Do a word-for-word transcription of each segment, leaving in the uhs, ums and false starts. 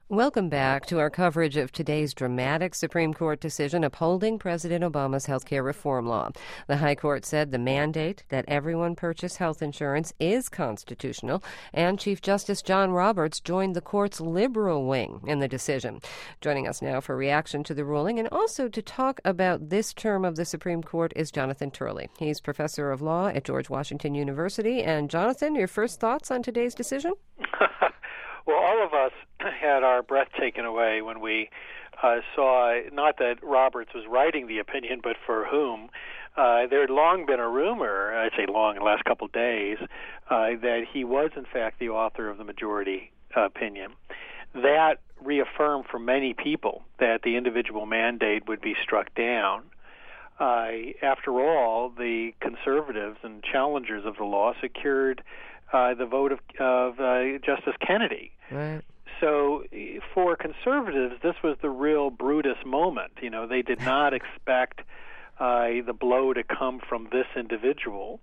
Welcome back to our coverage of today's dramatic Supreme Court decision upholding President Obama's health care reform law. The High Court said the mandate that everyone purchase health insurance is constitutional, and Chief Justice John Roberts joined the court's liberal wing in the decision. Joining us now for reaction to the ruling and also to talk about this term of the Supreme Court is Jonathan Turley. He's professor of law at George Washington University. And Jonathan, your first thoughts on today's decision? Well, all of us had our breath taken away when we uh, saw, not that Roberts was writing the opinion, but for whom. Uh, there had long been a rumor, I'd say long in the last couple of days, uh, that he was, in fact, the author of the majority uh, opinion. That reaffirmed for many people that the individual mandate would be struck down. Uh, after all, the conservatives and challengers of the law secured uh, the vote of, of uh, Justice Kennedy. Right. So for conservatives, this was the real Brutus moment. You know, they did not expect uh, the blow to come from this individual.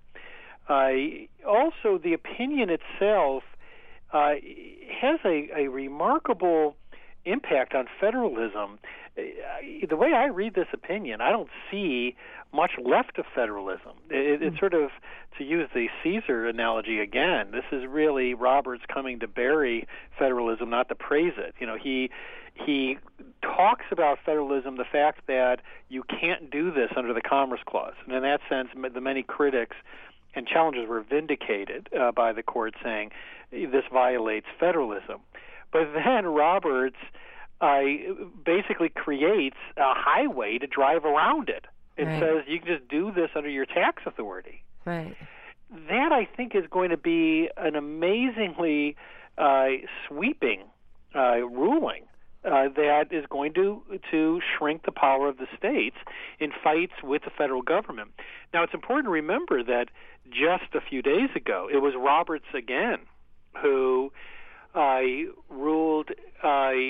Uh, also, the opinion itself uh, has a, a remarkable impact on federalism. The way I read this opinion, I don't see much left of federalism. It, it's sort of, to use the Caesar analogy again, this is really Roberts coming to bury federalism, not to praise it. You know, he he talks about federalism, the fact that you can't do this under the Commerce Clause. And in that sense, the many critics and challengers were vindicated uh, by the court saying this violates federalism. But then Roberts uh, basically creates a highway to drive around it. It right. says you can just do this under your tax authority. Right. That, I think, is going to be an amazingly uh, sweeping uh, ruling uh, that is going to to shrink the power of the states in fights with the federal government. Now, it's important to remember that just a few days ago, it was Roberts again who uh, ruled uh,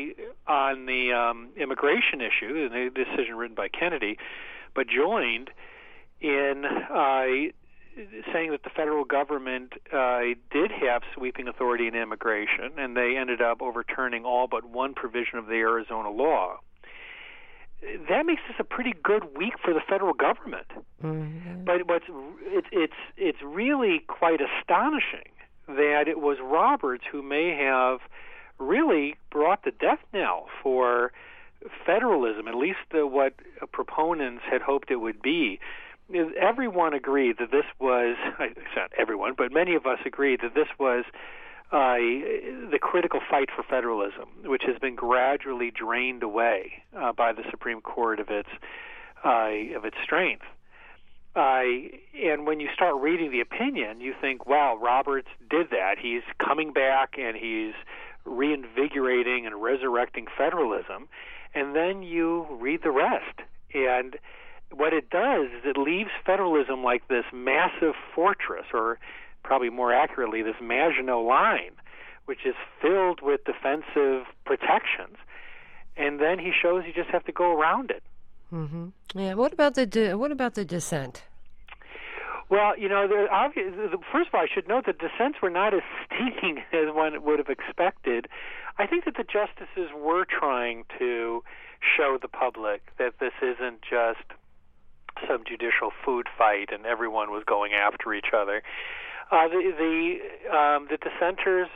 on the um, immigration issue, the decision written by Kennedy, but joined in uh, saying that the federal government uh, did have sweeping authority in immigration, and they ended up overturning all but one provision of the Arizona law. That makes this a pretty good week for the federal government. Mm-hmm. But what's it's it's it's really quite astonishing that it was Roberts who may have really brought the death knell for federalism, at least uh, what proponents had hoped it would be. Everyone agreed that this was, not everyone, but many of us agreed that this was uh, the critical fight for federalism, which has been gradually drained away uh, by the Supreme Court of its uh, of its strength. Uh, and when you start reading the opinion, you think, wow, Roberts did that. He's coming back and he's reinvigorating and resurrecting federalism. And then you read the rest. And what it does is it leaves federalism like this massive fortress, or probably more accurately, this Maginot Line, which is filled with defensive protections. And then he shows you just have to go around it. Mm-hmm. Yeah. What about the di- what about the dissent? Well, you know, the obvious, first of all, I should note that dissents were not as stinging as one would have expected. I think that the justices were trying to show the public that this isn't just some judicial food fight and everyone was going after each other. Uh, the the, um, the dissenters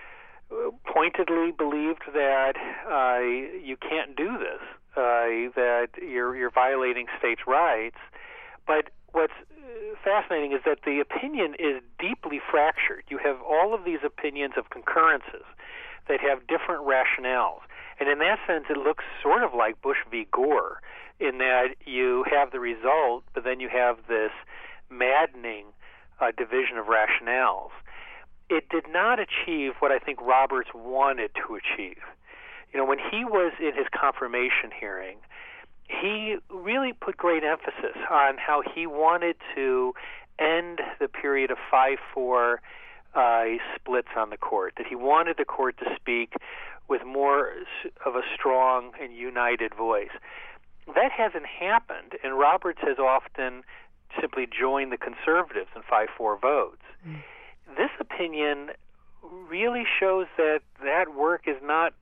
pointedly believed that uh, you can't do this, uh, that you're you're violating states' rights. But what's fascinating is that the opinion is deeply fractured. You have all of these opinions of concurrences that have different rationales. And in that sense, it looks sort of like Bush v. Gore, in that you have the result, but then you have this maddening uh, division of rationales. It did not achieve what I think Roberts wanted to achieve. You know, when he was in his confirmation hearing, he really put great emphasis on how he wanted to end the period of five four uh, splits on the court, that he wanted the court to speak with more of a strong and united voice. That hasn't happened, and Roberts has often simply joined the conservatives in five four votes. Mm. This opinion really shows that that work is not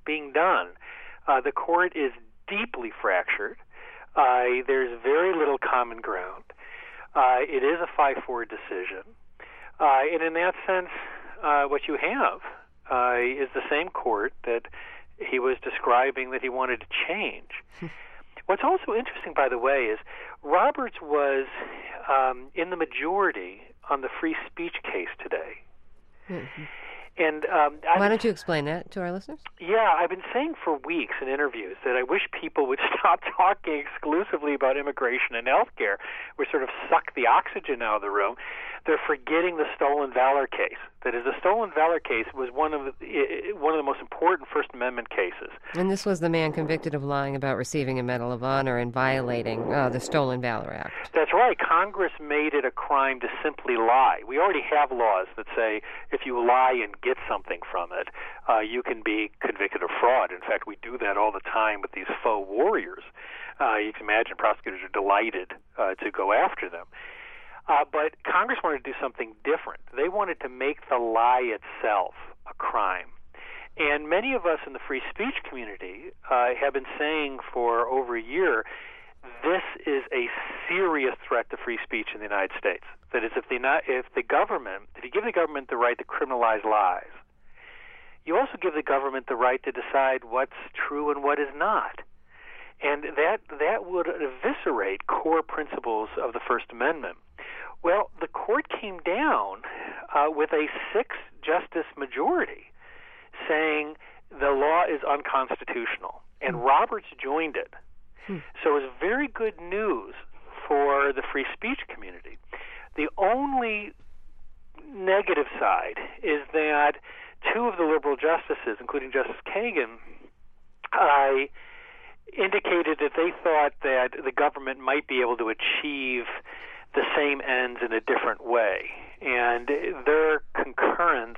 being done. Uh, the court is deeply fractured. Uh, there's very little common ground. Uh, it is a five four decision. Uh, and in that sense, uh, what you have uh, is the same court that he was describing that he wanted to change. What's also interesting, by the way, is Roberts was um, in the majority on the free speech case today. Mm-hmm. And um, why don't you explain that to our listeners? Yeah, I've been saying for weeks in interviews that I wish people would stop talking exclusively about immigration and health care, which sort of suck the oxygen out of the room. They're forgetting the stolen valor case. That is, the stolen valor case was one of the, one of the most important First Amendment cases. And this was the man convicted of lying about receiving a Medal of Honor and violating uh, the Stolen Valor Act. That's right. Congress made it a crime to simply lie. We already have laws that say if you lie and get something from it, uh, you can be convicted of fraud. In fact, we do that all the time with these faux warriors. Uh, you can imagine prosecutors are delighted uh, to go after them. Uh, but Congress wanted to do something different. They wanted to make the lie itself a crime. And many of us in the free speech community uh, have been saying for over a year, this is a serious threat to free speech in the United States. That is, if the, if the government, if you give the government the right to criminalize lies, you also give the government the right to decide what's true and what is not. And that that would eviscerate core principles of the First Amendment. Well, the court came down uh, with a six-justice majority saying the law is unconstitutional, and mm. Roberts joined it. Mm. So it was very good news for the free speech community. The only negative side is that two of the liberal justices, including Justice Kagan, uh, indicated that they thought that the government might be able to achieve the same ends in a different way. And their concurrence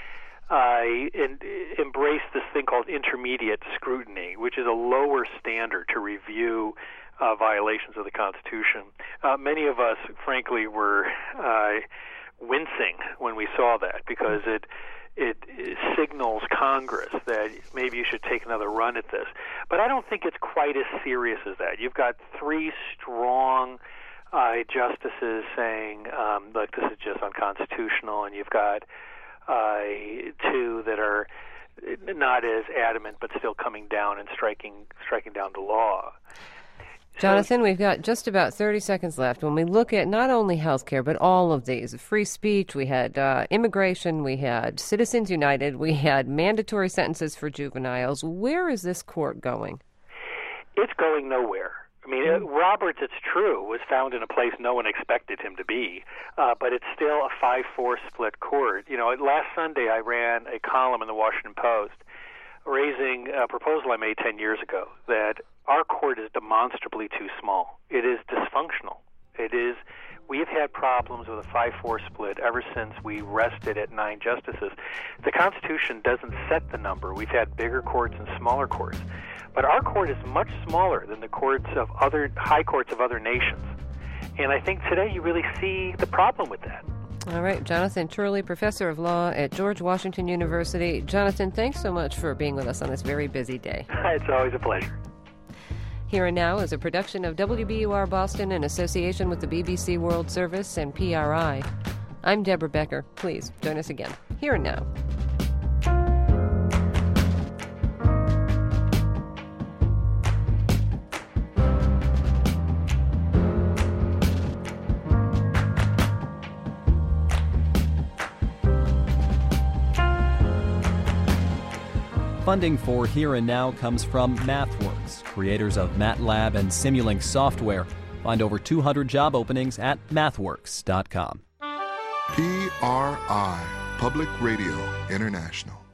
uh, in, embraced this thing called intermediate scrutiny, which is a lower standard to review uh, violations of the Constitution. Uh, many of us, frankly, were uh, wincing when we saw that because it It, it signals Congress that maybe you should take another run at this. But I don't think it's quite as serious as that. You've got three strong uh, justices saying, um, look, this is just unconstitutional, and you've got uh, two that are not as adamant but still coming down and striking striking down the law. Jonathan, we've got just about thirty seconds left. When we look at not only health care, but all of these, free speech, we had uh, immigration, we had Citizens United, we had mandatory sentences for juveniles. Where is this court going? It's going nowhere. I mean, mm-hmm. Roberts, it's true, was found in a place no one expected him to be, uh, but it's still a five four split court. You know, last Sunday I ran a column in the Washington Post raising a proposal I made ten years ago that our court is demonstrably too small. It is dysfunctional. It is. We've had problems with a five four split ever since we rested at nine justices. The Constitution doesn't set the number. We've had bigger courts and smaller courts. But our court is much smaller than the courts of other high courts of other nations. And I think today you really see the problem with that. All right, Jonathan Turley, professor of law at George Washington University. Jonathan, thanks so much for being with us on this very busy day. It's always a pleasure. Here and Now is a production of W B U R Boston in association with the B B C World Service and P R I. I'm Deborah Becker. Please join us again. Here and Now. Funding for Here and Now comes from MathWorks, creators of MATLAB and Simulink software. Find over two hundred job openings at mathworks dot com. P R I, Public Radio International.